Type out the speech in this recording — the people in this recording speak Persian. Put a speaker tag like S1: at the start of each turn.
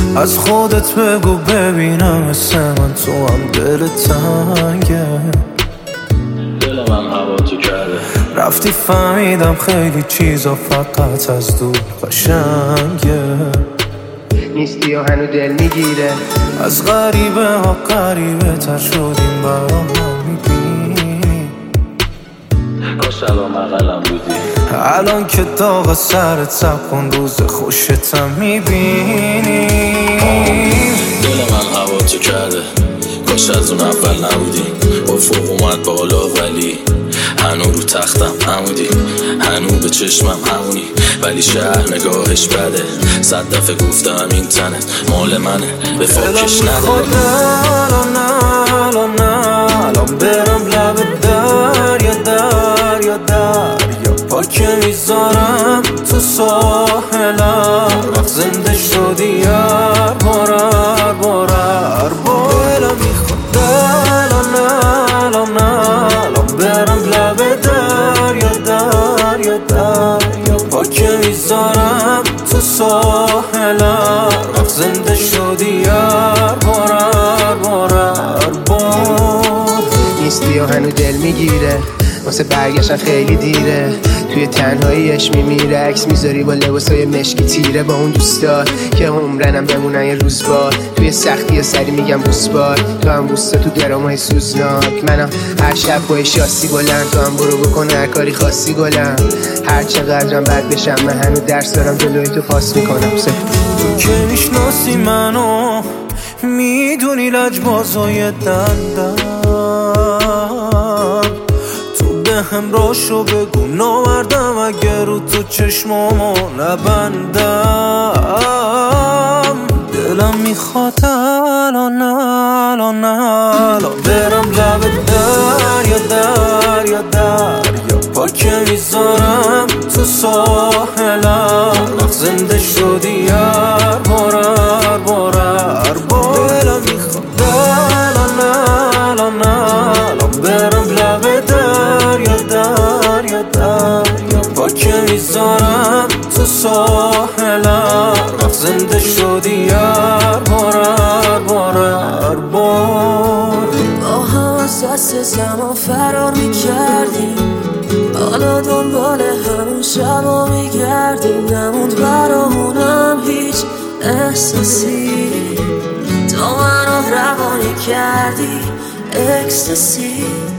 S1: از خودت بگو ببینم مثل من تو هم دل تنگه.
S2: دل من هوا تو کرده،
S1: رفتی فهمیدم خیلی چیزا فقط از دور قشنگه.
S3: نیستی و هنو دل میگیره،
S1: از غریبه ها غریبه تر شدیم برام میبینی.
S2: کاش الان بغلم بودی.
S1: الان که داغ سرت سب کن روز خوشتم میبینی.
S2: دل من هوا تو کرده، کاش از اون اول نبودی. افق اومد بالا ولی هنو رو تختم همودی، هنو به چشمم همونی، ولی شهر نگاهش بده. 100 دفعه گفتم این تنت مال منه، به فاکش نده.
S1: الان برم لب دریا پاکه میذارم تو ساحلم. وقت زنده شدی هر بار دلم میخواد الان برم لب دریا پاکه میذارم تو ساحلم. وقت زنده شدی هر بار
S3: نیستی و هنو دل میگیره، واسه برگشتن خیلی دیره. توی تنهاییش میمیره، عکس میذاری با لباسای مشکی تیره. با اون دوستات که عمرنم بمونن یه روز بار. توی سختی سری میگم بوسبار، تو هم بوستا تو درامای سوزناک. منم هر شب با شاسی بلند، تو هم برو بکن هر کاری خاصی گلم. هر چقدرم بد بشم من هنو درس دارم جلوی تو پاس میکنم.
S1: تو که میشناسی منو میدونی لجبازای دندم. هم راشو بگو ناوردم اگر رو تو چشمامو نبندم. دلم میخواد الان برم لب دریا پاکه میذارم تو ساحلم. وقت زنده شدی هر بار دلم میخواد الان برم لب دریا پاکه میذارم تو ساحلم. وقت زنده شدی هر بار
S4: با هم از دست زمان فرار میکردیم، حالا دنبال همون شبا میگردیم. نموند برامونم هیچ احساسی، تو منو روانی کردی اکستاسی.